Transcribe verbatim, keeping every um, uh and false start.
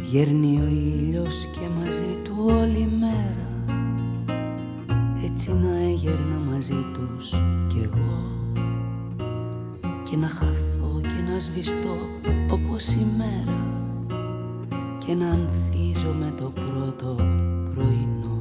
Γέρνει ο ήλιος και μαζί του όλη μέρα, έτσι να έγερνα μαζί τους κι εγώ, και να χαθώ και να σβηστώ όπως η μέρα, και να ανθίζω με το πρώτο πρωινό.